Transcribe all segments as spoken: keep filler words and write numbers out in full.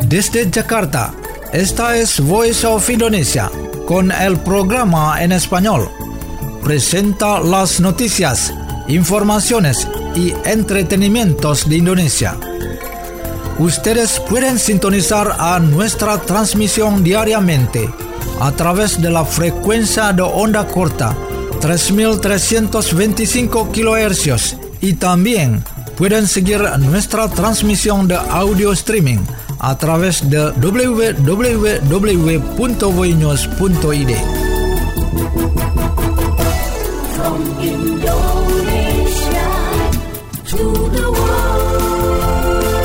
Desde Jakarta, esta es Voice of Indonesia, con el programa en español. Presenta las noticias, informaciones y entretenimientos de Indonesia. Ustedes pueden sintonizar a nuestra transmisión diariamente a través de la frecuencia de onda corta tres mil trescientos veinticinco kilohercios y también pueden seguir nuestra transmisión de audio streaming a través de w w w punto voinews punto i d. From Indonesia to the world.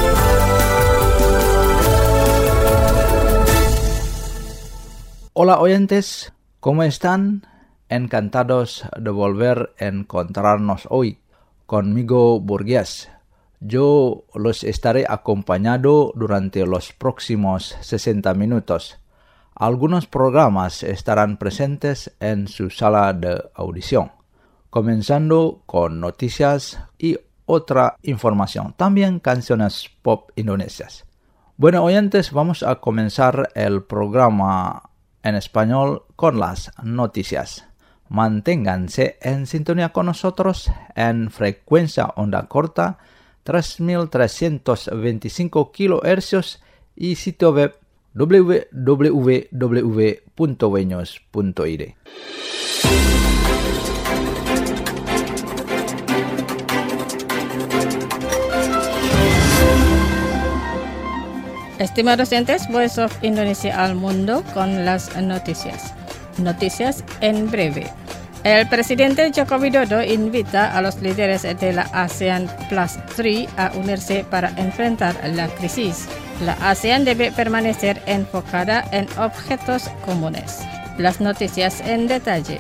Hola oyentes, ¿cómo están? Encantados de volver a encontrarnos hoy. Conmigo Burgues. Yo los estaré acompañando durante los próximos sesenta minutos. Algunos programas estarán presentes en su sala de audición, comenzando con noticias y otra información, también canciones pop indonesias. Bueno, oyentes, vamos a comenzar el programa en español con las noticias. Manténganse en sintonía con nosotros en frecuencia onda corta tres mil trescientos veinticinco kilohercios y sitio web w w w punto voinews punto i d. Estimados oyentes, Voice of Indonesia al mundo con las noticias. Noticias en breve. El presidente Joko Widodo invita a los líderes de la ASEAN Plus tres a unirse para enfrentar la crisis. La ASEAN debe permanecer enfocada en objetos comunes. Las noticias en detalle.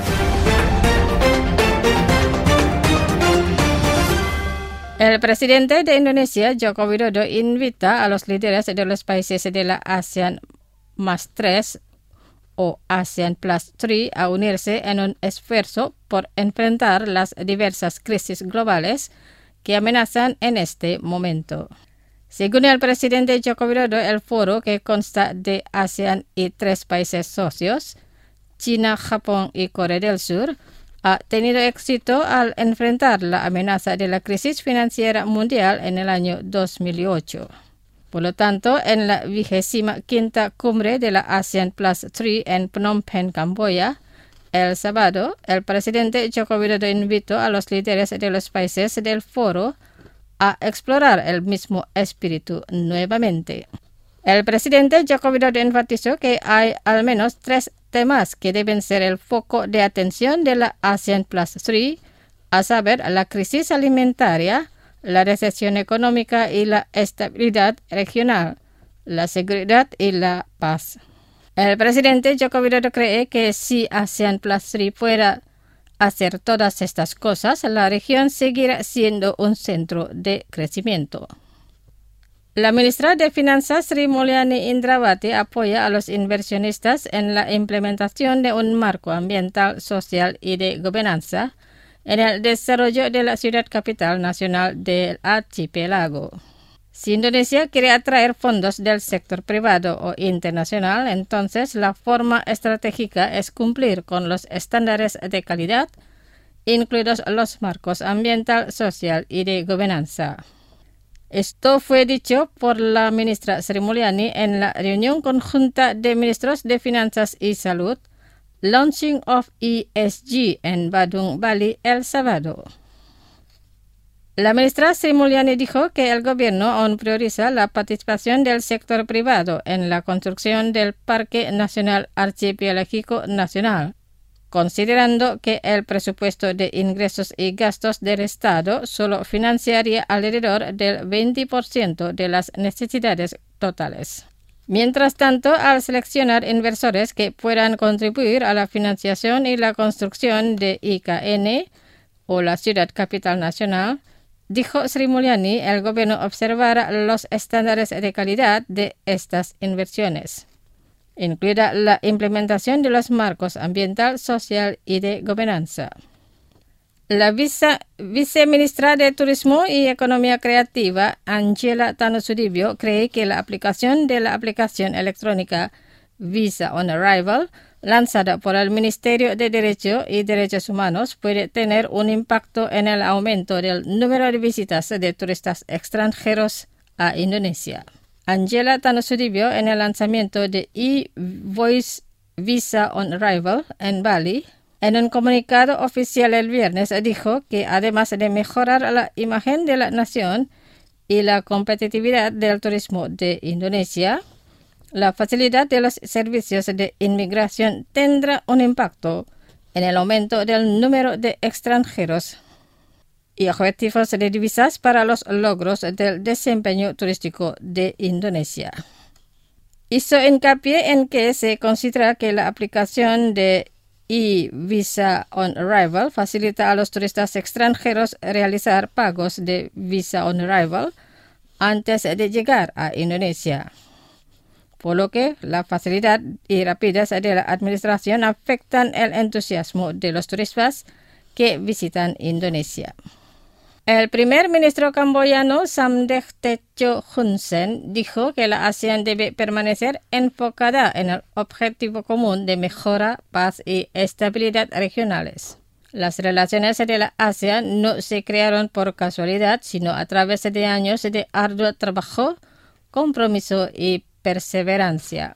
El presidente de Indonesia, Joko Widodo, invita a los líderes de los países de la ASEAN más tres o ASEAN Plus tres a unirse en un esfuerzo por enfrentar las diversas crisis globales que amenazan en este momento. Según el presidente Joko Widodo, el foro, que consta de ASEAN y tres países socios, China, Japón y Corea del Sur, ha tenido éxito al enfrentar la amenaza de la crisis financiera mundial en el año dos mil ocho. Por lo tanto, en la vigésima quinta cumbre de la ASEAN Plus tres en Phnom Penh, Camboya, el sábado, el presidente Joko Widodo invitó a los líderes de los países del foro a explorar el mismo espíritu nuevamente. El presidente Joko Widodo enfatizó que hay al menos tres temas que deben ser el foco de atención de la ASEAN Plus tres, a saber, la crisis alimentaria, la recesión económica y la estabilidad regional, la seguridad y la paz. El presidente Joko Widodo cree que si ASEAN Plus tres fuera hacer todas estas cosas, la región seguirá siendo un centro de crecimiento. La ministra de Finanzas, Sri Mulyani Indrawati, apoya a los inversionistas en la implementación de un marco ambiental, social y de gobernanza en el desarrollo de la ciudad capital nacional del archipiélago. Si Indonesia quiere atraer fondos del sector privado o internacional, entonces la forma estratégica es cumplir con los estándares de calidad, incluidos los marcos ambiental, social y de gobernanza. Esto fue dicho por la ministra Sri Mulyani en la reunión conjunta de ministros de Finanzas y Salud, Launching of E S G en Badung, Bali, el sábado. La ministra Sri Mulyani dijo que el gobierno aún prioriza la participación del sector privado en la construcción del Parque Nacional Archipiélago Nacional, considerando que el presupuesto de ingresos y gastos del Estado solo financiaría alrededor del veinte por ciento de las necesidades totales. Mientras tanto, al seleccionar inversores que puedan contribuir a la financiación y la construcción de I K N, o la Ciudad Capital Nacional, dijo Sri Mulyani, el gobierno observará los estándares de calidad de estas inversiones, incluida la implementación de los marcos ambiental, social y de gobernanza. La vice, viceministra de Turismo y Economía Creativa, Angela Tano Sudibyo, cree que la aplicación de la aplicación electrónica Visa on Arrival, lanzada por el Ministerio de Derecho y Derechos Humanos, puede tener un impacto en el aumento del número de visitas de turistas extranjeros a Indonesia. Angela Tano Sudibyo, en el lanzamiento de e-Voice Visa on Arrival en Bali, en un comunicado oficial el viernes, dijo que además de mejorar la imagen de la nación y la competitividad del turismo de Indonesia, la facilidad de los servicios de inmigración tendrá un impacto en el aumento del número de extranjeros y objetivos de divisas para los logros del desempeño turístico de Indonesia. Hizo hincapié en que se considera que la aplicación de e-Visa on Arrival facilita a los turistas extranjeros realizar pagos de Visa on Arrival antes de llegar a Indonesia, por lo que la facilidad y rapidez de la administración afectan el entusiasmo de los turistas que visitan Indonesia. El primer ministro camboyano Samdech Techo Hun Sen dijo que la ASEAN debe permanecer enfocada en el objetivo común de mejora, paz y estabilidad regionales. Las relaciones de la ASEAN no se crearon por casualidad, sino a través de años de arduo trabajo, compromiso y perseverancia.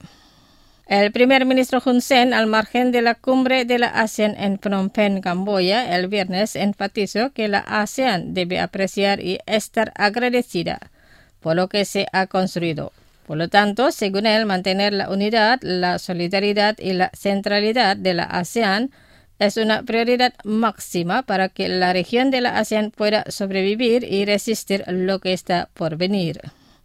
El primer ministro Hun Sen, al margen de la cumbre de la ASEAN en Phnom Penh, Camboya, el viernes enfatizó que la ASEAN debe apreciar y estar agradecida por lo que se ha construido. Por lo tanto, según él, mantener la unidad, la solidaridad y la centralidad de la ASEAN es una prioridad máxima para que la región de la ASEAN pueda sobrevivir y resistir lo que está por venir.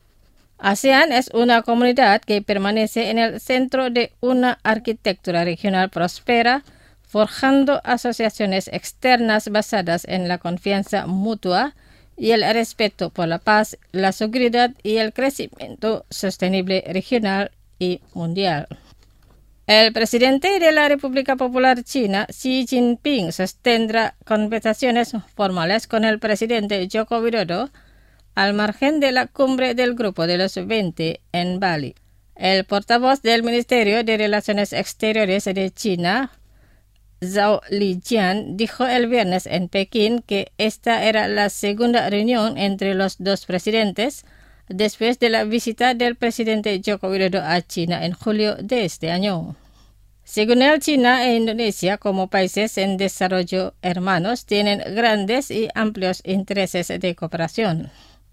ASEAN es una comunidad que permanece en el centro de una arquitectura regional próspera, forjando asociaciones externas basadas en la confianza mutua y el respeto por la paz, la seguridad y el crecimiento sostenible regional y mundial. El presidente de la República Popular China, Xi Jinping, sostendrá conversaciones formales con el presidente Joko Widodo al margen de la cumbre del Grupo de los veinte en Bali. El portavoz del Ministerio de Relaciones Exteriores de China, Zhao Lijian, dijo el viernes en Pekín que esta era la segunda reunión entre los dos presidentes después de la visita del presidente Joko Widodo a China en julio de este año. Según él, China e Indonesia, como países en desarrollo hermanos, tienen grandes y amplios intereses de cooperación.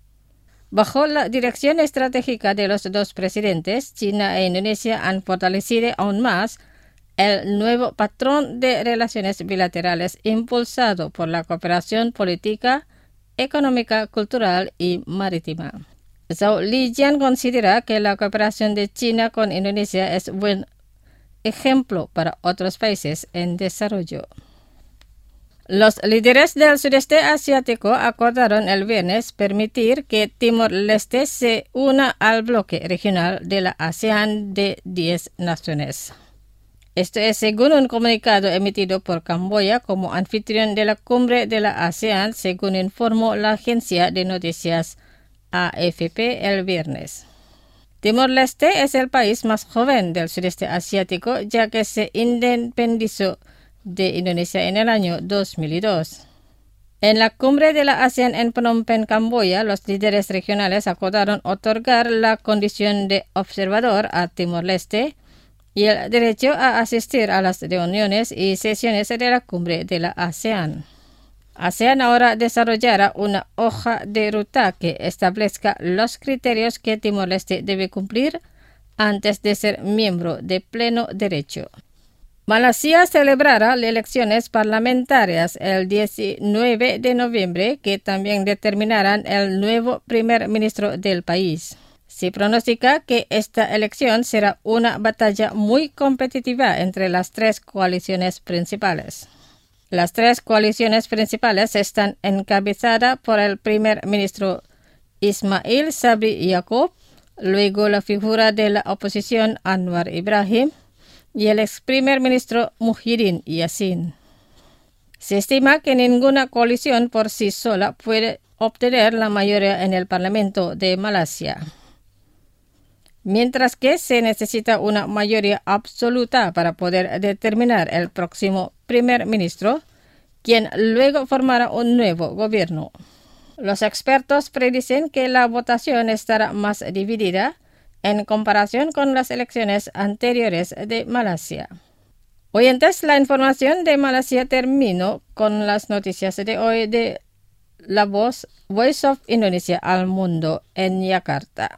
Bajo la dirección estratégica de los dos presidentes, China e Indonesia han fortalecido aún más el nuevo patrón de relaciones bilaterales impulsado por la cooperación política, económica, cultural y marítima. Zhao Lijian considera que la cooperación de China con Indonesia es buen ejemplo para otros países en desarrollo. Los líderes del sudeste asiático acordaron el viernes permitir que Timor-Leste se una al bloque regional de la ASEAN de diez naciones. Esto es según un comunicado emitido por Camboya como anfitrión de la cumbre de la ASEAN, según informó la agencia de noticias A F P el viernes. Timor-Leste es el país más joven del sudeste asiático, ya que se independizó de Indonesia en el año dos mil dos. En la cumbre de la ASEAN en Phnom Penh, Camboya, los líderes regionales acordaron otorgar la condición de observador a Timor-Leste y el derecho a asistir a las reuniones y sesiones de la cumbre de la ASEAN. ASEAN ahora desarrollará una hoja de ruta que establezca los criterios que Timor-Leste debe cumplir antes de ser miembro de pleno derecho. Malasia celebrará las elecciones parlamentarias el diecinueve de noviembre, que también determinarán el nuevo primer ministro del país. Se pronostica que esta elección será una batalla muy competitiva entre las tres coaliciones principales. Las tres coaliciones principales están encabezadas por el primer ministro Ismail Sabri Yaakob, luego la figura de la oposición Anwar Ibrahim y el ex primer ministro Muhyiddin Yassin. Se estima que ninguna coalición por sí sola puede obtener la mayoría en el Parlamento de Malasia, mientras que se necesita una mayoría absoluta para poder determinar el próximo primer ministro, quien luego formará un nuevo gobierno. Los expertos predicen que la votación estará más dividida en comparación con las elecciones anteriores de Malasia. Oyentes, la información de Malasia terminó con las noticias de hoy de La Voz, Voice of Indonesia al Mundo en Yakarta.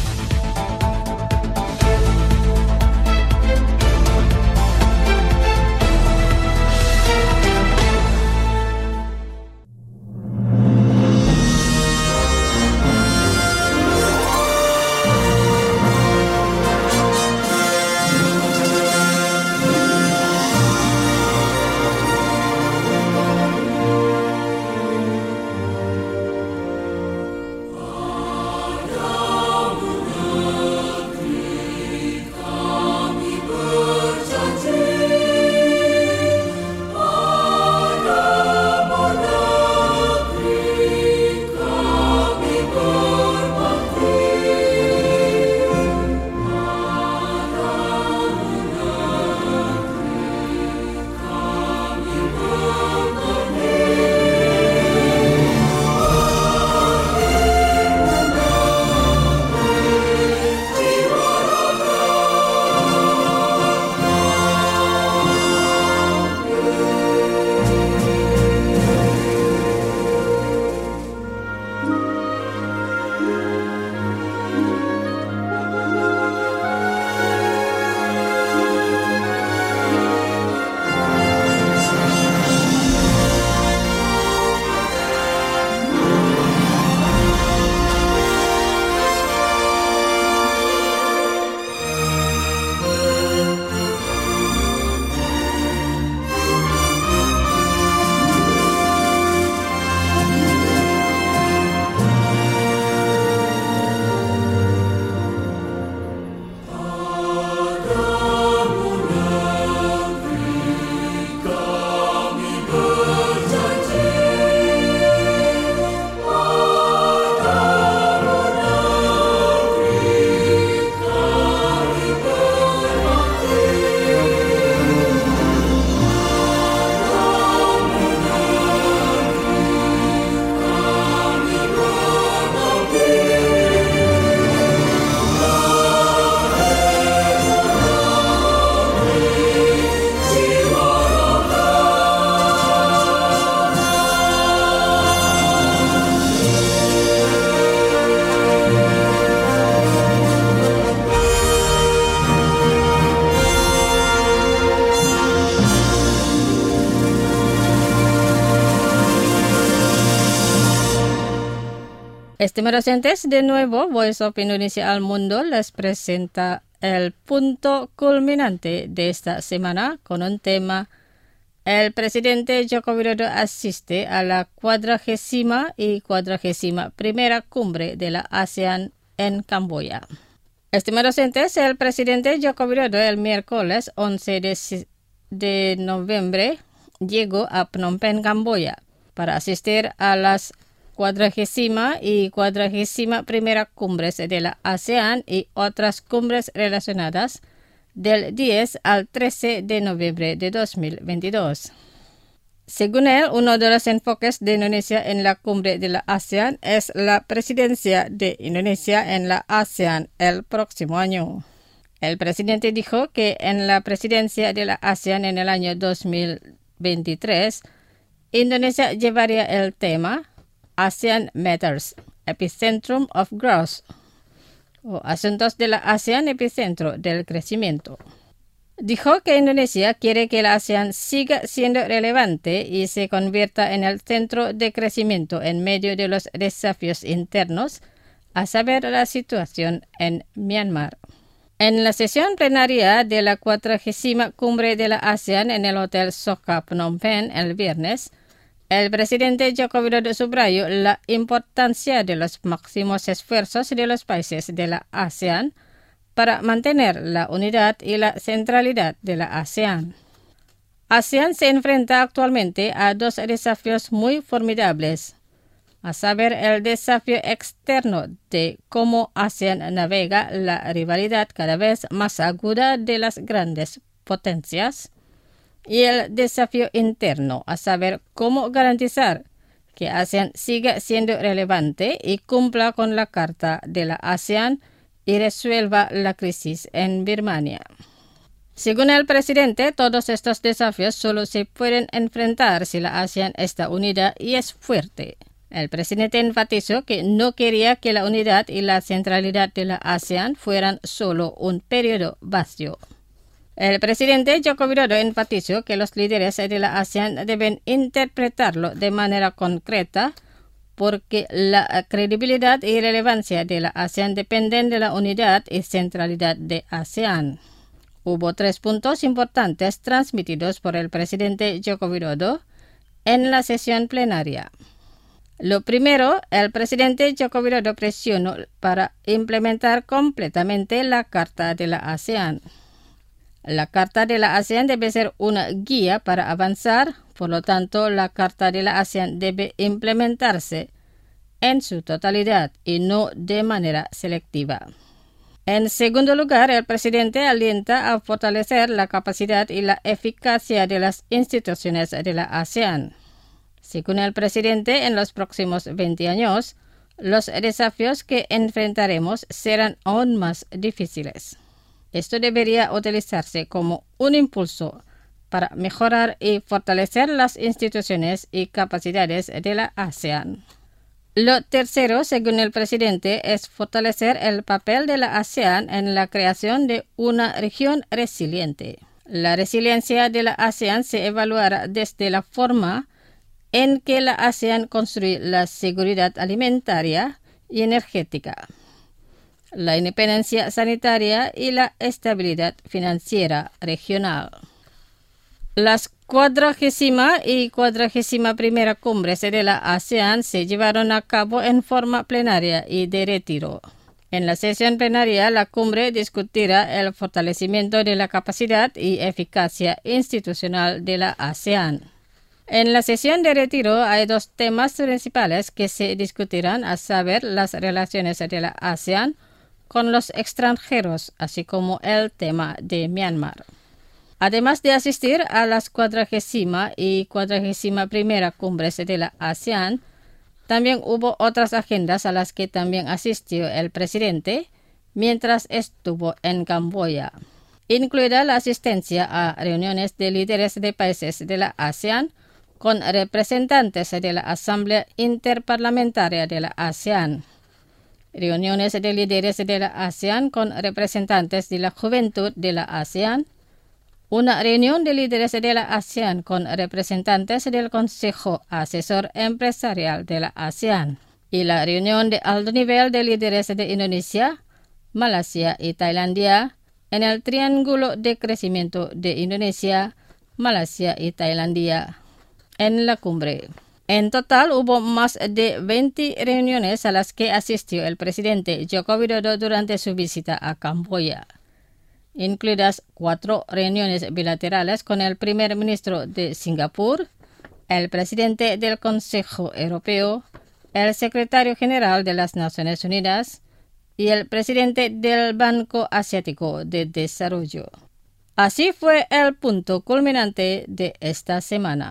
Estimados oyentes, de nuevo, Voice of Indonesia al Mundo les presenta el punto culminante de esta semana con un tema: el presidente Joko Widodo asiste a la cuadragésima y cuadragésima primera cumbre de la ASEAN en Camboya. Estimados oyentes, el presidente Joko Widodo el miércoles once de noviembre llegó a Phnom Penh, Camboya, para asistir a las cuadragésima y cuadragésima primera cumbres de la ASEAN y otras cumbres relacionadas del diez al trece de noviembre de dos mil veintidós. Según él, uno de los enfoques de Indonesia en la cumbre de la ASEAN es la presidencia de Indonesia en la ASEAN el próximo año. El presidente dijo que en la presidencia de la ASEAN en el año dos mil veintitrés, Indonesia llevaría el tema ASEAN Matters, Epicentrum of Growth, o Asuntos de la ASEAN, Epicentro del Crecimiento. Dijo que Indonesia quiere que la ASEAN siga siendo relevante y se convierta en el centro de crecimiento en medio de los desafíos internos, a saber, la situación en Myanmar. En la sesión plenaria de la cuadragésima cumbre de la ASEAN en el Hotel Soka Phnom Penh el viernes, el presidente Joko Widodo subrayó la importancia de los máximos esfuerzos de los países de la ASEAN para mantener la unidad y la centralidad de la ASEAN. ASEAN se enfrenta actualmente a dos desafíos muy formidables, a saber, el desafío externo de cómo ASEAN navega la rivalidad cada vez más aguda de las grandes potencias, y el desafío interno, a saber, cómo garantizar que ASEAN siga siendo relevante y cumpla con la Carta de la ASEAN y resuelva la crisis en Birmania. Según el presidente, todos estos desafíos solo se pueden enfrentar si la ASEAN está unida y es fuerte. El presidente enfatizó que no quería que la unidad y la centralidad de la ASEAN fueran solo un periodo vacío. El presidente Joko Widodo enfatizó que los líderes de la ASEAN deben interpretarlo de manera concreta porque la credibilidad y relevancia de la ASEAN dependen de la unidad y centralidad de ASEAN. Hubo tres puntos importantes transmitidos por el presidente Joko Widodo en la sesión plenaria. Lo primero, el presidente Joko Widodo presionó para implementar completamente la Carta de la ASEAN. La Carta de la ASEAN debe ser una guía para avanzar, por lo tanto, la Carta de la ASEAN debe implementarse en su totalidad y no de manera selectiva. En segundo lugar, el presidente alienta a fortalecer la capacidad y la eficacia de las instituciones de la ASEAN. Según el presidente, en los próximos veinte años, los desafíos que enfrentaremos serán aún más difíciles. Esto debería utilizarse como un impulso para mejorar y fortalecer las instituciones y capacidades de la ASEAN. Lo tercero, según el presidente, es fortalecer el papel de la ASEAN en la creación de una región resiliente. La resiliencia de la ASEAN se evaluará desde la forma en que la ASEAN construye la seguridad alimentaria y energética, la independencia sanitaria y la estabilidad financiera regional. Las cuadragésima y cuadragésima primera cumbres de la ASEAN se llevaron a cabo en forma plenaria y de retiro. En la sesión plenaria, la cumbre discutirá el fortalecimiento de la capacidad y eficacia institucional de la ASEAN. En la sesión de retiro hay dos temas principales que se discutirán, a saber, las relaciones de la ASEAN con los extranjeros, así como el tema de Myanmar. Además de asistir a las cuadragésima y cuadragésima primera cumbres de la ASEAN, también hubo otras agendas a las que también asistió el presidente mientras estuvo en Camboya, incluida la asistencia a reuniones de líderes de países de la ASEAN con representantes de la Asamblea Interparlamentaria de la ASEAN, reuniones de líderes de la ASEAN con representantes de la juventud de la ASEAN, una reunión de líderes de la ASEAN con representantes del Consejo Asesor Empresarial de la ASEAN y la reunión de alto nivel de líderes de Indonesia, Malasia y Tailandia en el Triángulo de Crecimiento de Indonesia, Malasia y Tailandia en la cumbre. En total hubo más de veinte reuniones a las que asistió el presidente Joko Widodo durante su visita a Camboya, incluidas cuatro reuniones bilaterales con el primer ministro de Singapur, el presidente del Consejo Europeo, el secretario general de las Naciones Unidas y el presidente del Banco Asiático de Desarrollo. Así fue el punto culminante de esta semana.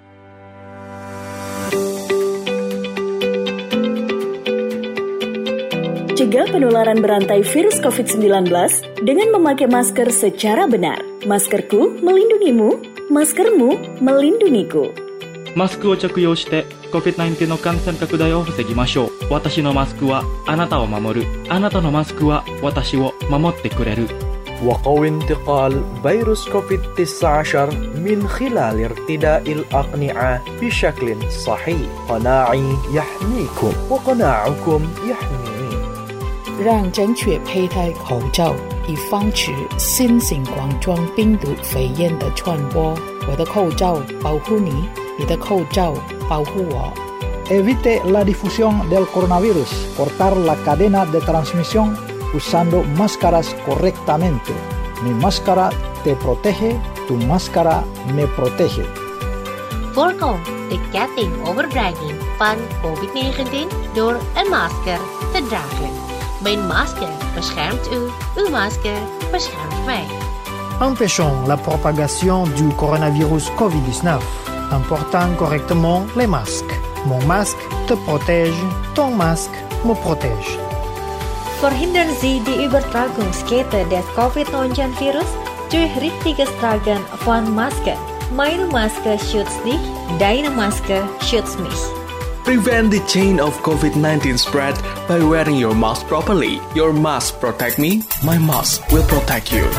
Cegah penularan berantai virus covid sembilan belas dengan memakai masker secara benar. Maskerku melindungimu, maskermu melindungiku. マスクを着用して コビッドナインティーン の感染拡大を防ぎましょう。私のマスクはあなたを守る。あなたのマスクは私を守ってくれる。 وقوي انتقال فيروس كوفيد تسعة عشر من خلال ارتداء الأقنعة بشكل صحيح. قناعي يحميكم وقناعكم يحميني. 让正确佩戴口罩，以防止新型冠状病毒肺炎的传播。我的口罩保护你，你的口罩保护我。 Evite la difusión del coronavirus. Cortar la cadena de transmisión usando máscaras correctamente. Mi máscara te protege Tu máscara me protege. Voorkom de ketting overdraging van COVID negentien door een masker te dragen. Mijn masker beschermt u, uw masker beschermt mij. Empêchons la propagation du coronavirus covid dix-neuf en portant correctement les masques. Mon masque te protège, ton masque me protège. Verhindern Sie die Übertragungskette des COVID neunzehn-Virus durch richtiges Tragen von Masken. Meine Maske schützt dich, deine Maske schützt mich. Prevent the chain of COVID nineteen spread by wearing your mask properly. Your mask protect me, my mask will protect you.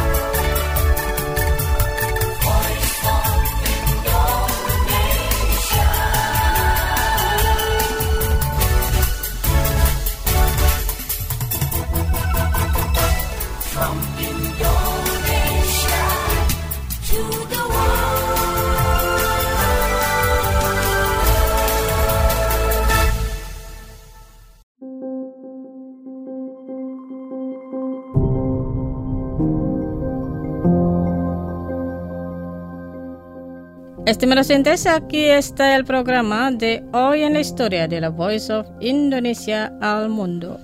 Estimados oyentes, aquí está el programa de Hoy en la Historia de la Voice of Indonesia al Mundo.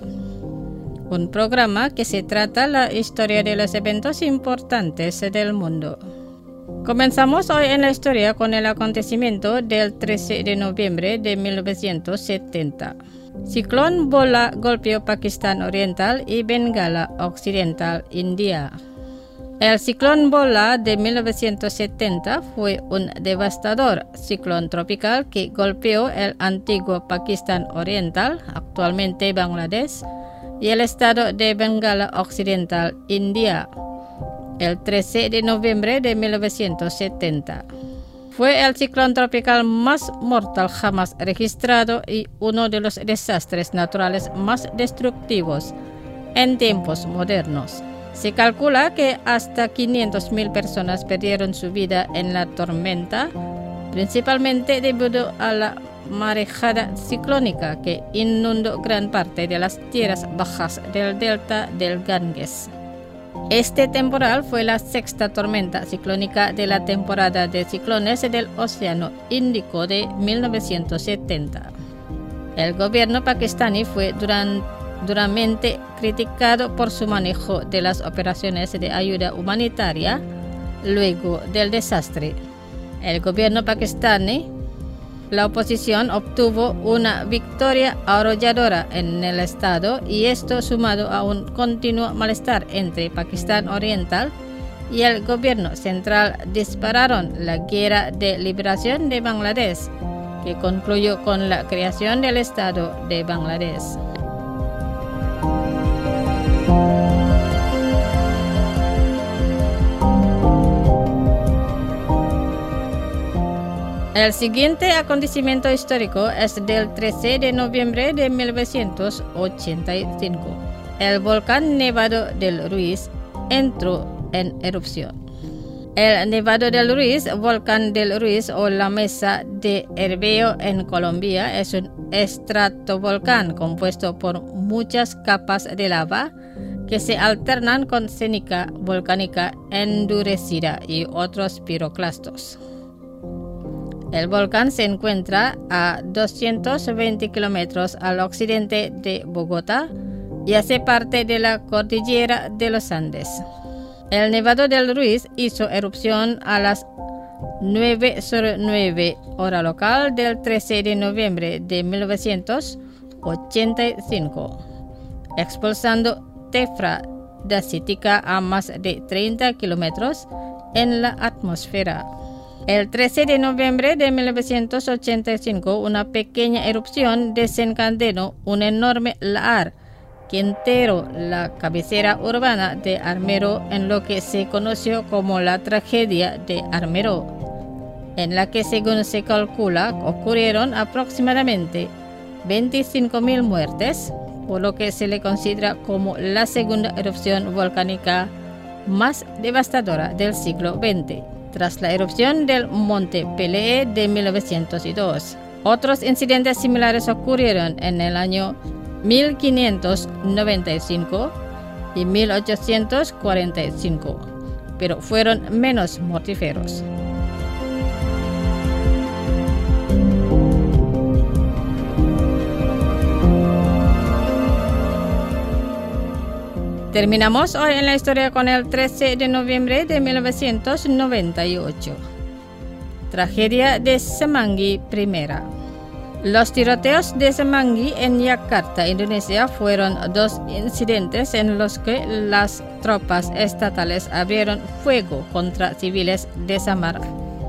Un programa que se trata la historia de los eventos importantes del mundo. Comenzamos hoy en la historia con el acontecimiento del trece de noviembre de mil novecientos setenta. Ciclón Bola golpeó Pakistán Oriental y Bengala Occidental, India. El ciclón Bola de mil novecientos setenta fue un devastador ciclón tropical que golpeó el antiguo Pakistán Oriental, actualmente Bangladesh, y el estado de Bengala Occidental, India, el trece de noviembre de mil novecientos setenta. Fue el ciclón tropical más mortal jamás registrado y uno de los desastres naturales más destructivos en tiempos modernos. Se calcula que hasta quinientas mil personas perdieron su vida en la tormenta, principalmente debido a la marejada ciclónica que inundó gran parte de las tierras bajas del delta del Ganges. Este temporal fue la sexta tormenta ciclónica de la temporada de ciclones del Océano Índico de mil novecientos setenta. El gobierno pakistaní fue durante duramente criticado por su manejo de las operaciones de ayuda humanitaria luego del desastre. El gobierno pakistaní, la oposición obtuvo una victoria arrolladora en el estado y esto sumado a un continuo malestar entre Pakistán Oriental y el gobierno central dispararon la guerra de liberación de Bangladesh, que concluyó con la creación del estado de Bangladesh. El siguiente acontecimiento histórico es del trece de noviembre de mil novecientos ochenta y cinco. El volcán Nevado del Ruiz entró en erupción. El Nevado del Ruiz, volcán del Ruiz o la Mesa de Herbeo en Colombia, es un estratovolcán compuesto por muchas capas de lava que se alternan con ceniza volcánica endurecida y otros piroclastos. El volcán se encuentra a doscientos veinte kilómetros al occidente de Bogotá y hace parte de la cordillera de los Andes. El Nevado del Ruiz hizo erupción a las nueve cero nueve hora local del trece de noviembre de mil novecientos ochenta y cinco, expulsando tefra dacítica a más de treinta kilómetros en la atmósfera. El trece de noviembre de mil novecientos ochenta y cinco, una pequeña erupción desencadenó un enorme lahar que enterró la cabecera urbana de Armero en lo que se conoció como la tragedia de Armero, en la que, según se calcula, ocurrieron aproximadamente veinticinco mil muertes, por lo que se le considera como la segunda erupción volcánica más devastadora del siglo veinte. Tras la erupción del Monte Pelée de mil novecientos dos. Otros incidentes similares ocurrieron en el año mil quinientos noventa y cinco y mil ochocientos cuarenta y cinco, pero fueron menos mortíferos. Terminamos hoy en la historia con el trece de noviembre de mil novecientos noventa y ocho. Tragedia de Semanggi I. Los tiroteos de Semanggi en Yakarta, Indonesia, fueron dos incidentes en los que las tropas estatales abrieron fuego contra civiles de Samar,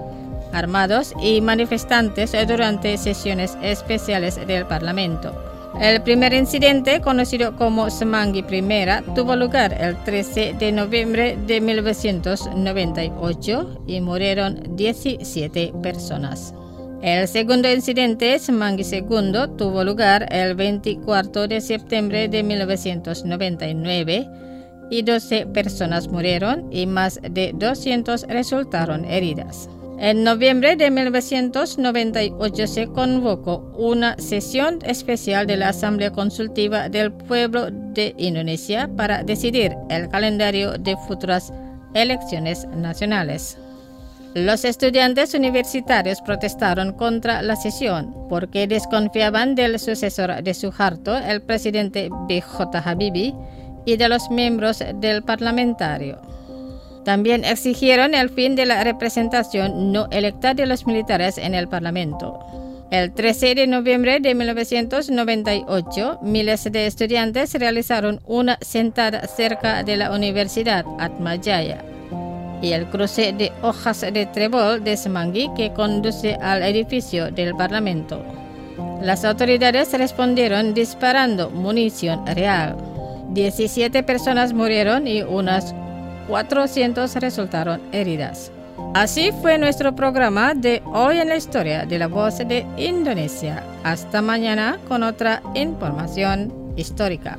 armados y manifestantes durante sesiones especiales del Parlamento. El primer incidente, conocido como Semanggi I, tuvo lugar el trece de noviembre de mil novecientos noventa y ocho y murieron diecisiete personas. El segundo incidente, Semanggi segundo, tuvo lugar el veinticuatro de septiembre de mil novecientos noventa y nueve y doce personas murieron y más de doscientas resultaron heridas. En noviembre de mil novecientos noventa y ocho se convocó una sesión especial de la Asamblea Consultiva del Pueblo de Indonesia para decidir el calendario de futuras elecciones nacionales. Los estudiantes universitarios protestaron contra la sesión porque desconfiaban del sucesor de Suharto, el presidente B J Habibie, y de los miembros del parlamentario. También exigieron el fin de la representación no electa de los militares en el Parlamento. El trece de noviembre de mil novecientos noventa y ocho, miles de estudiantes realizaron una sentada cerca de la Universidad Atmajaya y el cruce de hojas de trébol de Semanggi que conduce al edificio del Parlamento. Las autoridades respondieron disparando munición real. diecisiete personas murieron y unas cuatrocientas resultaron heridas. Así fue nuestro programa de Hoy en la Historia de la Voz de Indonesia. Hasta mañana con otra información histórica.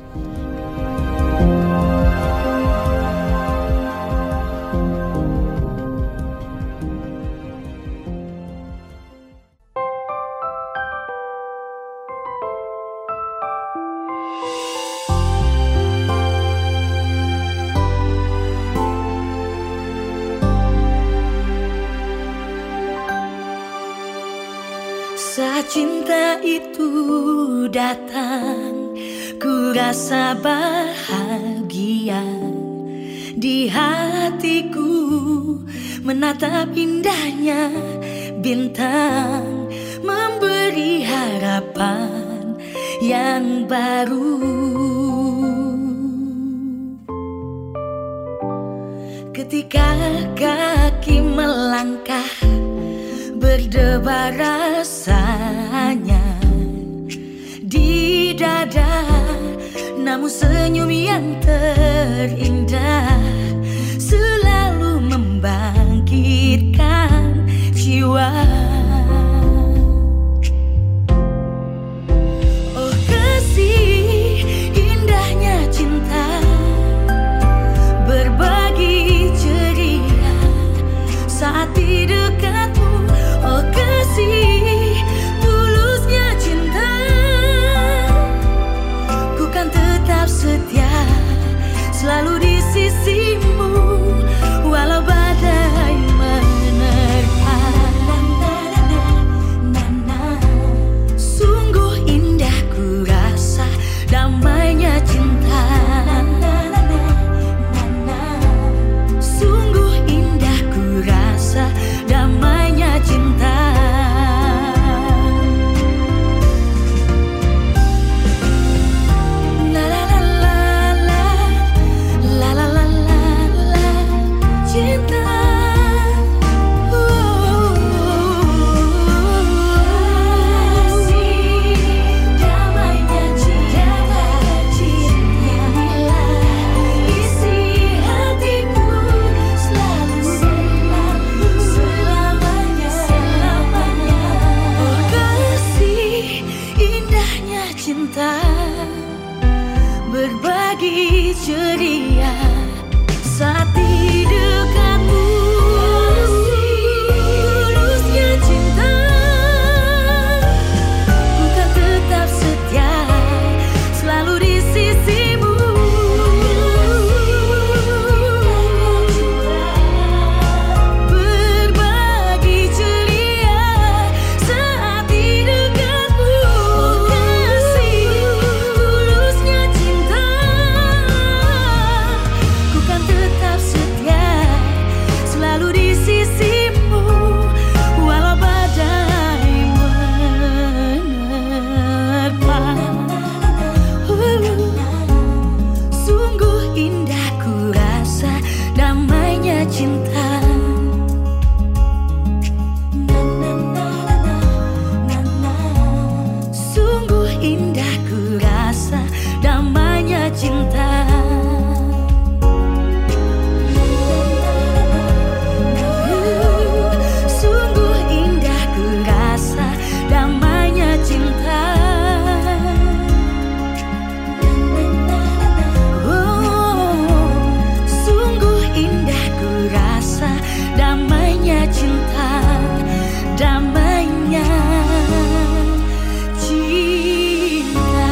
Saat cinta itu datang, ku rasa bahagia. Di hatiku menatap indahnya bintang, memberi harapan yang baru. Ketika kaki melangkah, berdebar rasanya di dada, namun senyum yang terindah selalu membangkitkan jiwa. Oh kasih, indahnya cinta, berbagi ceria saat di dekatmu. Oh kasih, tulusnya cinta, ku kan tetap setia selalu di sisi dengan cinta.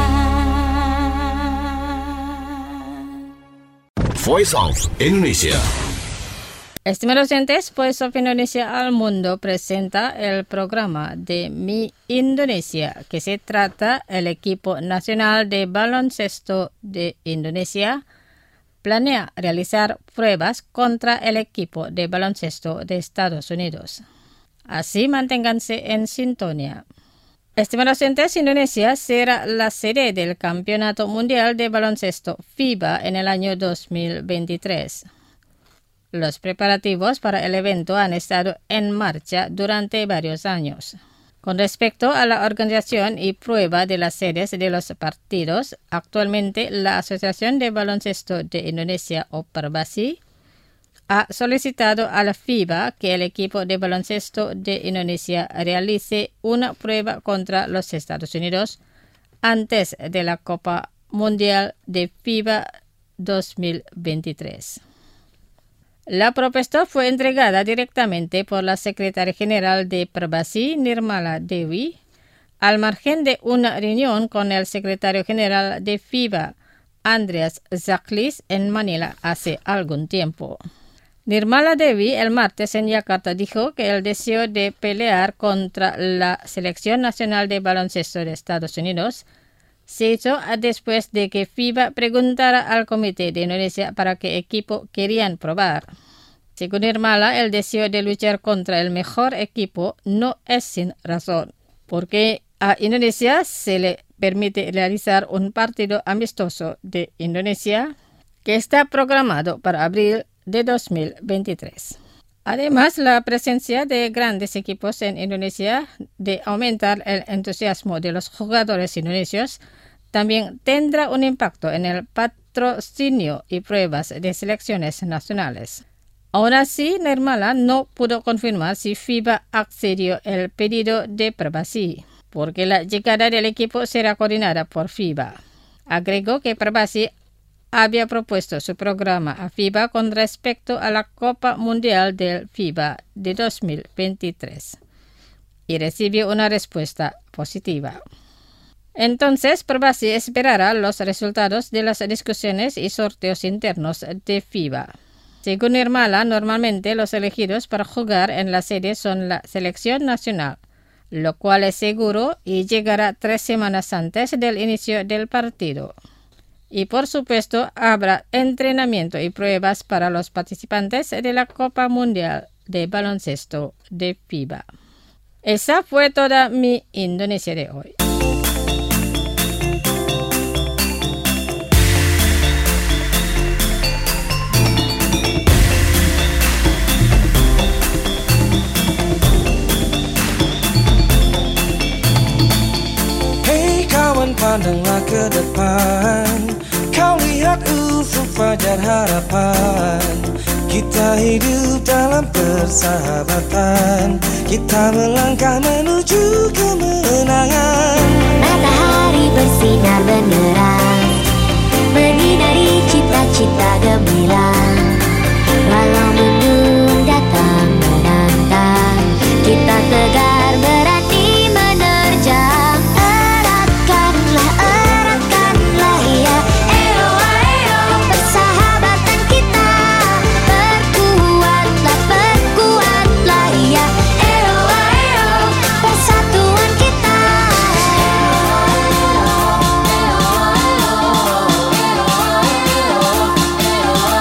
Voice of Indonesia. Estimados oyentes, Voice of Indonesia al Mundo presenta el programa de Mi Indonesia, que se trata el equipo nacional de baloncesto de Indonesia planea realizar pruebas contra el equipo de baloncesto de Estados Unidos. Así manténganse en sintonía. Estimados oyentes, Indonesia será la sede del Campeonato Mundial de Baloncesto FIBA en el año dos mil veintitrés. Los preparativos para el evento han estado en marcha durante varios años. Con respecto a la organización y prueba de las sedes de los partidos, actualmente la Asociación de Baloncesto de Indonesia o Perbasi ha solicitado a la FIBA que el equipo de baloncesto de Indonesia realice una prueba contra los Estados Unidos antes de la Copa Mundial de FIBA dos mil veintitrés. La propuesta fue entregada directamente por la secretaria general de Perbasi, Nirmala Dewi, al margen de una reunión con el secretario general de FIBA, Andreas Zaklis, en Manila hace algún tiempo. Nirmala Dewi el martes en Yakarta dijo que el deseo de pelear contra la Selección Nacional de Baloncesto de Estados Unidos se hizo después de que FIBA preguntara al Comité de Indonesia para qué equipo querían probar. Según Nirmala, el deseo de luchar contra el mejor equipo no es sin razón, porque a Indonesia se le permite realizar un partido amistoso de Indonesia que está programado para abril de dos mil veintitrés. Además, la presencia de grandes equipos en Indonesia de aumentar el entusiasmo de los jugadores indonesios también tendrá un impacto en el patrocinio y pruebas de selecciones nacionales. Aún así, Nirmala no pudo confirmar si FIBA accedió al pedido de Perbasi, porque la llegada del equipo será coordinada por FIBA. Agregó que Perbasi había propuesto su programa a FIBA con respecto a la Copa Mundial del FIBA de dos mil veintitrés y recibió una respuesta positiva. Entonces, Perbasi esperará los resultados de las discusiones y sorteos internos de FIBA. Según Nirmala, normalmente los elegidos para jugar en la sede son la selección nacional, lo cual es seguro y llegará tres semanas antes del inicio del partido. Y por supuesto, habrá entrenamiento y pruebas para los participantes de la Copa Mundial de Baloncesto de FIBA. Esa fue toda mi Indonesia de hoy. Pandanglah ke depan, kau lihat ufuk fajar harapan. Kita hidup dalam persahabatan, kita melangkah menuju kemenangan. Matahari bersinar benderang, menyinari cita-cita gemilang. Walau mendung datang menantang, kita tegar berani menerjang. Oh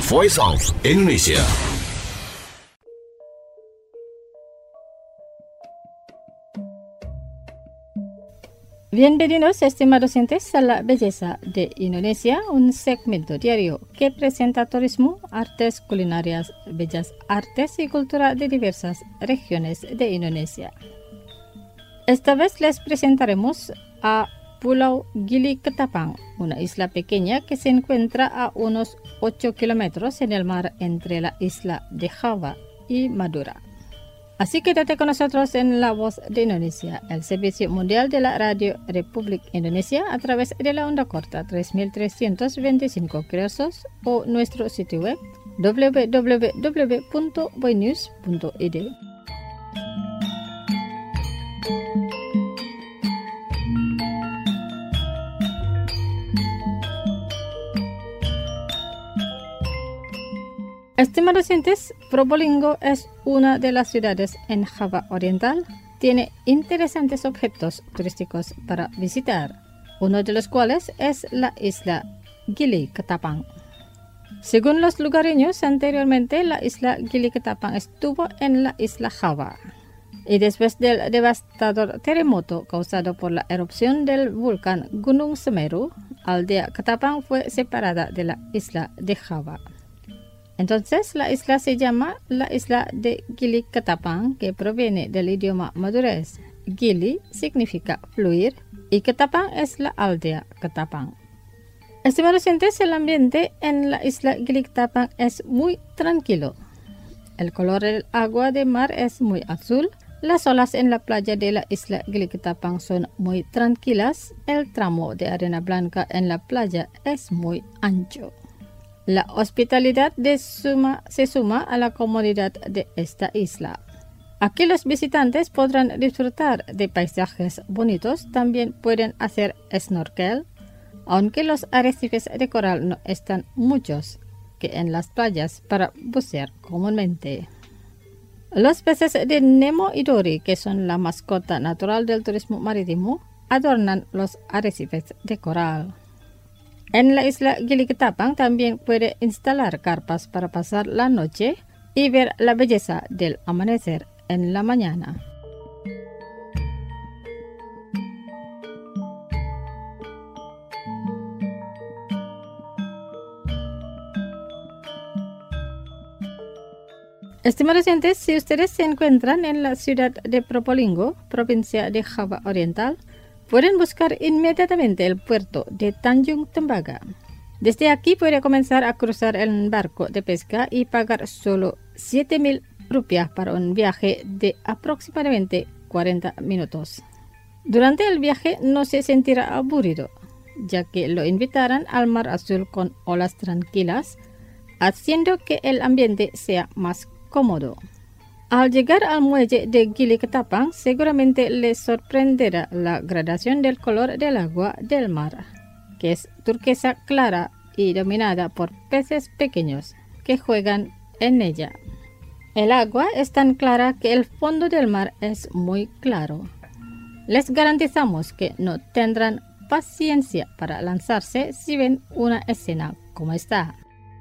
Voice of Indonesia. Bienvenidos, estimados oyentes, a La Belleza de Indonesia, un segmento diario que presenta turismo, artes culinarias, bellas artes y cultura de diversas regiones de Indonesia. Esta vez les presentaremos a Pulau Gili Ketapang, una isla pequeña que se encuentra a unos ocho kilómetros en el mar entre la isla de Java y Madura. Así que quédate con nosotros en La Voz de Indonesia, el servicio mundial de la Radio Republik Indonesia a través de la onda corta tres mil trescientos veinticinco kilohertz o nuestro sitio web w w w punto boynews punto i d. Estimados oyentes, Probolinggo es una de las ciudades en Java Oriental. Tiene interesantes objetos turísticos para visitar, uno de los cuales es la isla Gili Ketapang. Según los lugareños, anteriormente la isla Gili Ketapang estuvo en la isla Java. Y después del devastador terremoto causado por la erupción del volcán Gunung Semeru, aldea Ketapang fue separada de la isla de Java. Entonces, la isla se llama la isla de Gili Ketapang, que proviene del idioma madurés. Gili significa fluir y Ketapang es la aldea Ketapang. Estimados oyentes, el ambiente en la isla Gili Ketapang es muy tranquilo. El color del agua de mar es muy azul. Las olas en la playa de la isla Gili Ketapang son muy tranquilas. El tramo de arena blanca en la playa es muy ancho. La hospitalidad de suma, se suma a la comodidad de esta isla. Aquí los visitantes podrán disfrutar de paisajes bonitos, también pueden hacer snorkel, aunque los arrecifes de coral no están muchos que en las playas para bucear comúnmente. Los peces de Nemo y Dory, que son la mascota natural del turismo marítimo, adornan los arrecifes de coral. En la isla Gili Ketapang también puede instalar carpas para pasar la noche y ver la belleza del amanecer en la mañana. Estimados oyentes, si ustedes se encuentran en la ciudad de Probolinggo, provincia de Java Oriental, pueden buscar inmediatamente el puerto de Tanjung Tembaga. Desde aquí puede comenzar a cruzar el barco de pesca y pagar solo siete mil rupias para un viaje de aproximadamente cuarenta minutos. Durante el viaje no se sentirá aburrido, ya que lo invitarán al mar azul con olas tranquilas, haciendo que el ambiente sea más cómodo. Al llegar al muelle de Gili Ketapang, seguramente les sorprenderá la gradación del color del agua del mar, que es turquesa clara y dominada por peces pequeños que juegan en ella. El agua es tan clara que el fondo del mar es muy claro. Les garantizamos que no tendrán paciencia para lanzarse si ven una escena como esta.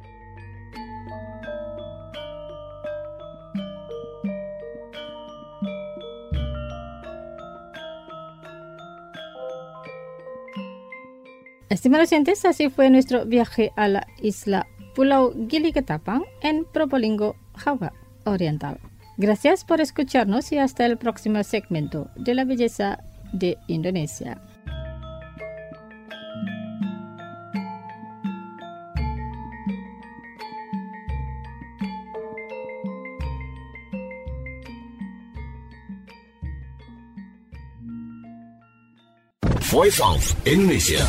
Estimados oyentes, así fue nuestro viaje a la isla Pulau Gili Ketapang en Probolinggo, Java Oriental. Gracias por escucharnos y hasta el próximo segmento de La Belleza de Indonesia. Voice of Indonesia.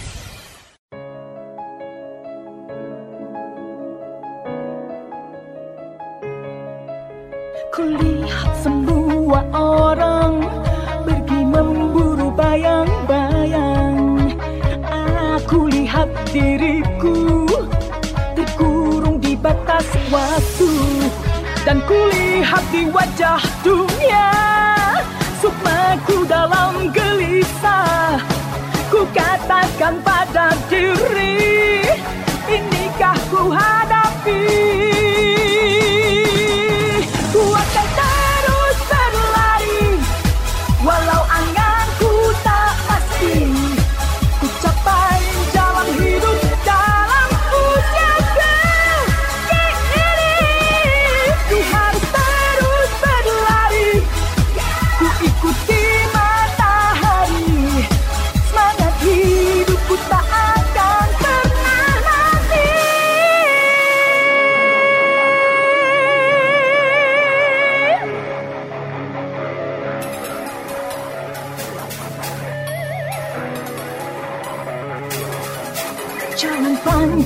Kulihat semua orang pergi memburu bayang-bayang. Aku lihat diriku terkurung di batas waktu, dan kulihat di wajah dunia sukmaku dalam gelisah. Ku katakan pada diri, inikah ku hadapi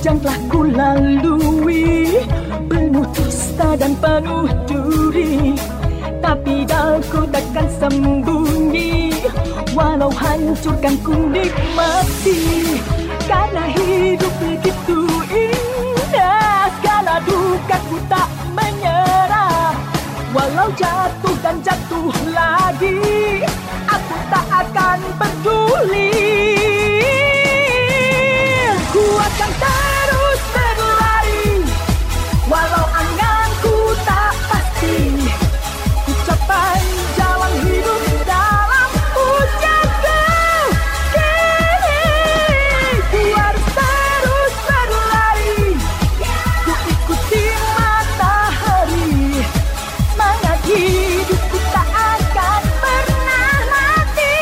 panjang telah ku lalui, penuh dusta dan penuh duri, tapi daku takkan sembunyi, walau hancurkan ku nikmati, karena hidup begitu indah. Segala duka ku tak menyerah, walau jatuh dan jatuh lagi, aku tak akan peduli. Ku akan terus berlari, walau anganku tak pasti, ku capai jalan hidup dalam ujianku kini. Ku harus terus berlari, ku ikuti matahari, semangat hidupku tak akan pernah mati.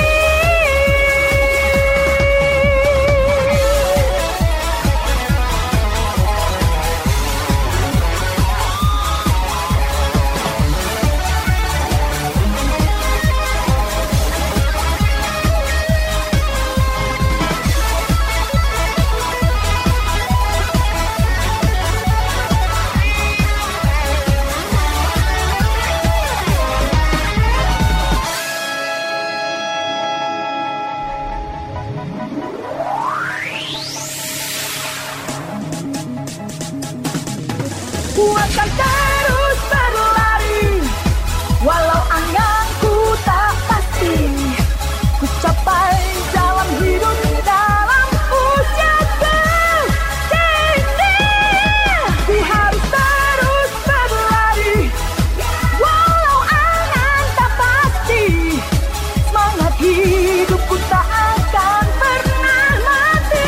Ku akan terus berlari, walau anganku tak pasti, ku capai jalan hidup dalam usiaku kini. Ku harus terus berlari, walau angan tak pasti, semangat hidupku tak akan pernah mati.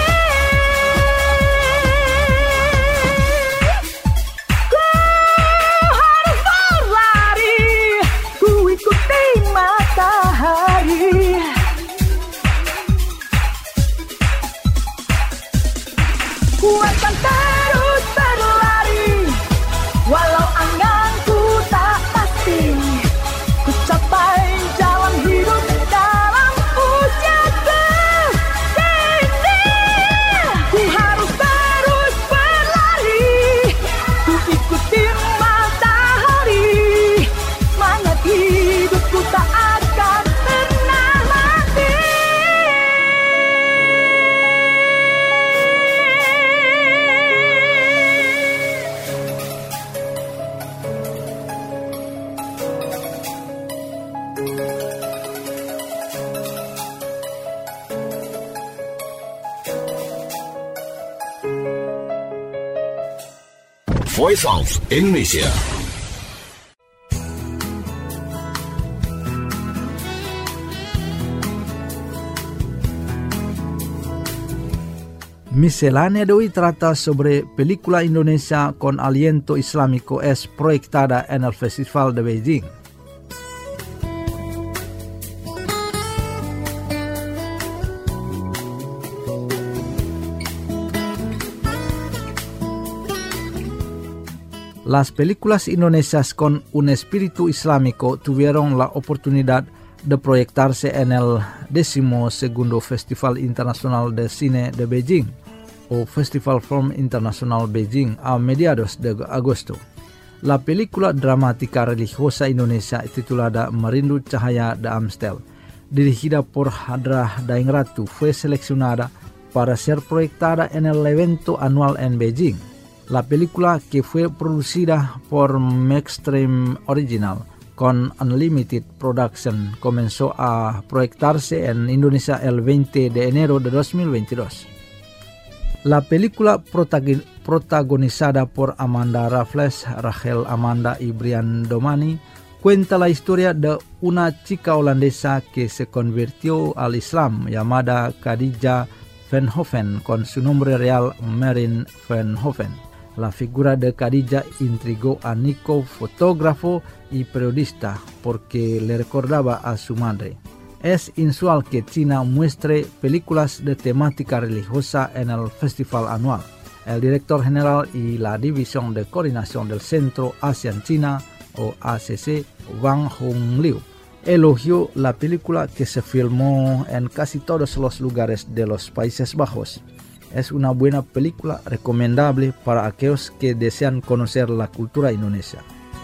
Ku akan terus berlari, walau anganku tak pasti, ku capai jalan hidup dalam usiaku kini. Ku harus terus berlari, ku ikuti matahari, semangat hidupku tak akan pernah mati. Voice of Indonesia. Miscelánea de hoy trata sobre película indonesia con aliento islámico es proyectada en el Festival de Beijing. Las películas indonesias con un espíritu islámico tuvieron la oportunidad de proyectarse en el decimosegundo Festival Internacional de Cine de Beijing, o Festival Film International Beijing, a mediados de agosto. La película dramática religiosa indonesia titulada Merindu Cahaya de Amstel, dirigida por Hadrah Daengratu, fue seleccionada para ser proyectada en el evento anual en Beijing. La película, que fue producida por Maxstream Original con Unlimited Production, comenzó a proyectarse en Indonesia el veinte de enero de dos mil veintidós. La película protagonizada por Amanda Raffles, Rachel Amanda y Brian Domani cuenta la historia de una chica holandesa que se convirtió al Islam llamada Khadija Van Hoven con su nombre real Marin Van Hoven. La figura de Khadija intrigó a Nico, fotógrafo y periodista, porque le recordaba a su madre. Es inusual que China muestre películas de temática religiosa en el festival anual. El director general y la división de coordinación del Centro ASEAN-China, o A C C, Wang Hongliu, elogió la película, que se filmó en casi todos los lugares de los Países Bajos. es una buena película recomendable para aquellos que desean conocer la cultura Indonesia.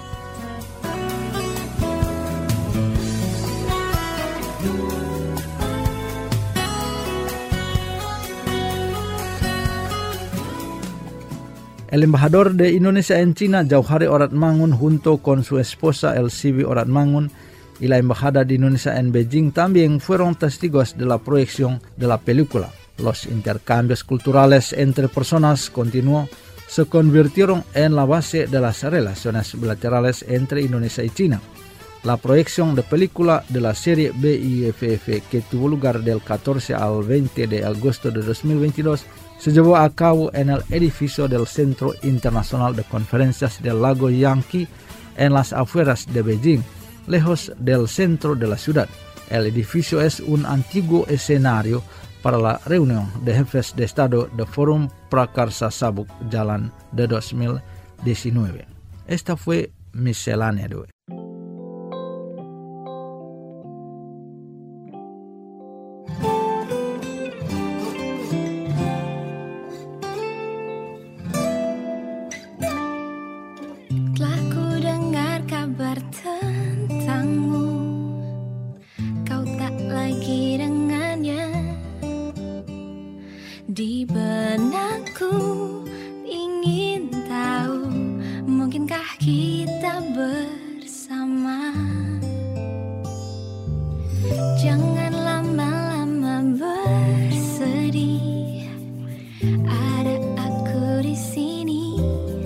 El embajador de Indonesia en China, Jauhari Oratmangun, junto con su esposa Elsibi Oratmangun, y la embajada de Indonesia en Beijing también fueron testigos de la proyección de la película. Los intercambios culturales entre personas continuó, se convirtieron en la base de las relaciones bilaterales entre Indonesia y China. La proyección de película de la serie B I F F, que tuvo lugar del catorce al veinte de agosto de dos mil veintidós, se llevó a cabo en el edificio del Centro Internacional de Conferencias del Lago Yangtze en las afueras de Beijing, lejos del centro de la ciudad. El edificio es un antiguo escenario para la reunión de jefes de Estado de Forum Prakarsa Sabuk Jalan de dos mil diecinueve. Esta fue miscelánea de hoy. Di benakku ingin tahu, mungkinkah kita bersama? Jangan lama-lama bersedih, ada aku di sini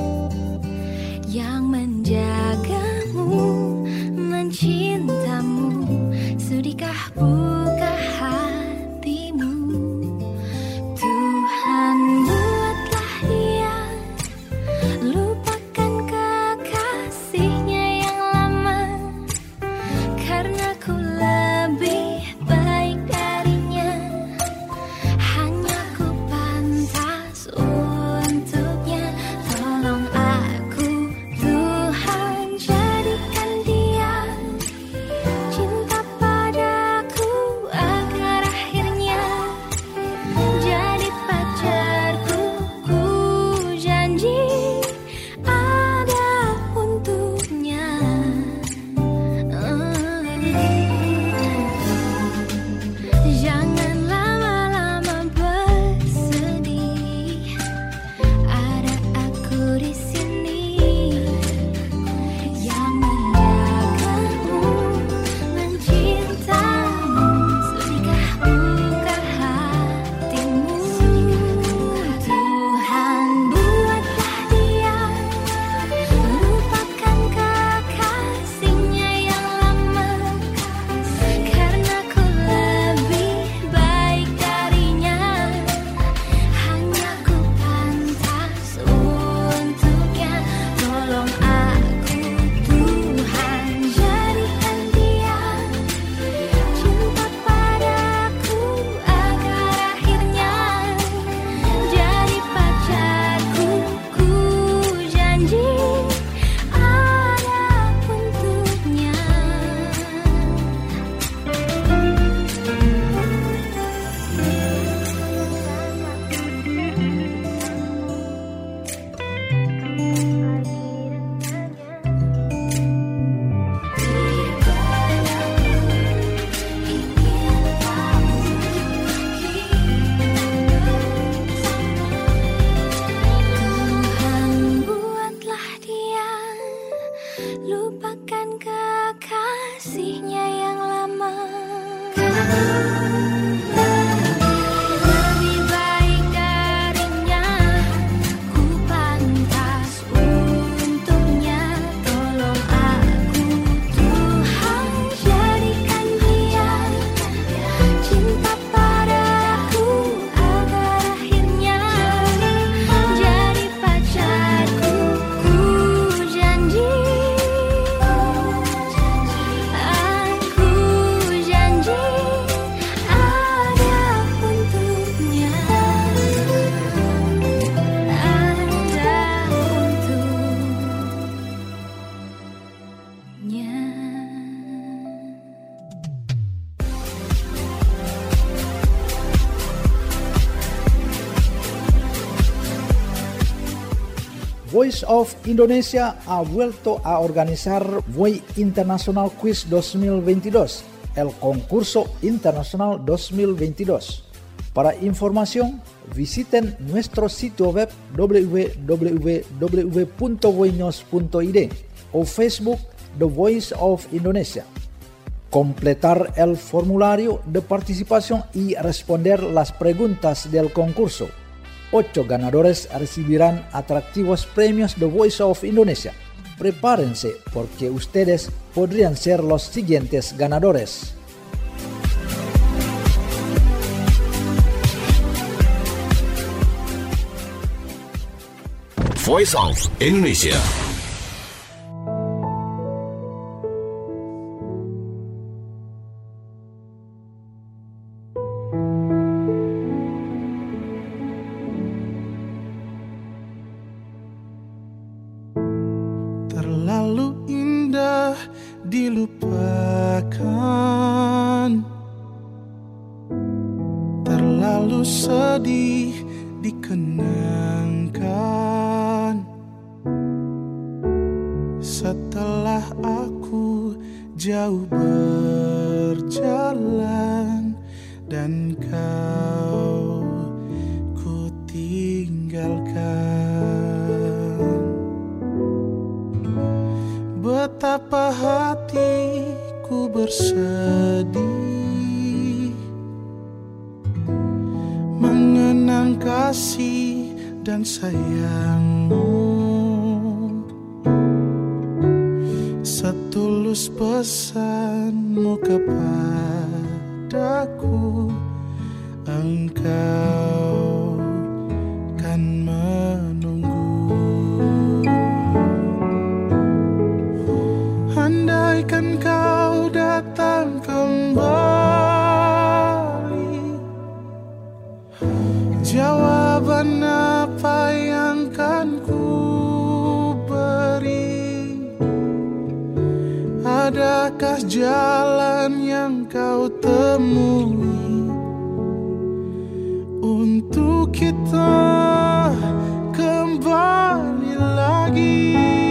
yang menjagamu, mencintamu. Sudikah buka hatimu? Tuhan buatlah dia lupakan kekasihnya yang lama, karena ku lebih baik darinya. Hanya ku pantas untuknya. Tolong aku Tuhan, jadikan dia cinta padaku agar akhirnya jadi pacarku. Ku janji ada untuknya. Jangan lama-lama bersedih, ada aku di sini yang menjagamu, mencintamu. Sudikah buka hatimu? Tuhan buatlah dia lupakan kekasihnya yang lama, karena ku lebih baik darinya. Hanya ku pantas untuknya. Tolong aku Tuhan, jadikan dia cinta padaku agar akhirnya jadi pacarku. Ku janji ada untuknya. Tuhan buatlah dia lupakan kekasihnya yang lama, lebih baik darinya. Ku pantas untuknya. Tolong aku Tuhan, jadikan dia cinta padaku agar akhirnya jadi pacarku. Ku janji, aku janji ada Voice of Indonesia ha vuelto a organizar V O I International Quiz dos mil veintidós, el concurso internacional dos mil veintidós. Para información, visiten nuestro sitio web w w w punto voinos punto i d o Facebook The Voice of Indonesia. Completar el formulario de participación y responder las preguntas del concurso. Ocho ganadores recibirán atractivos premios The Voice of Indonesia. Prepárense porque ustedes podrían ser los siguientes ganadores. Voice of Indonesia. Terlalu indah dilupakan, terlalu sedih dikenangkan. Setelah aku jauh berjalan dan kau ku tinggalkan, betapa hatiku bersedih mengenang kasih dan sayangmu. Setulus pesanmu kepadaku, engkau kan menunggu. Andaikan kau datang kembali, jawaban apa yang kan ku beri? Adakah jalan yang kau temui untuk kita kembali lagi?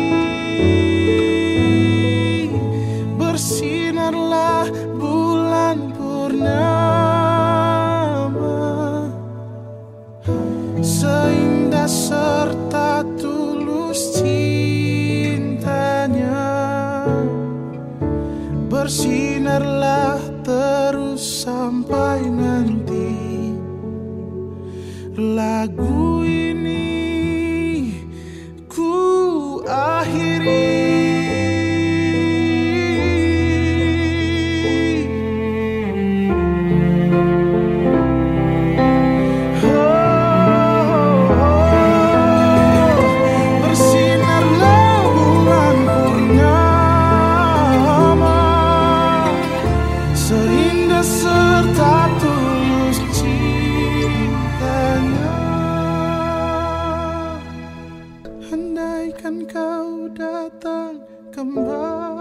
Bersinarlah bulan purnama, seindah serta tulus cintanya. Bersinarlah terus sampai nanti lagu ini ku akhiri. Andaikan kau datang kembali.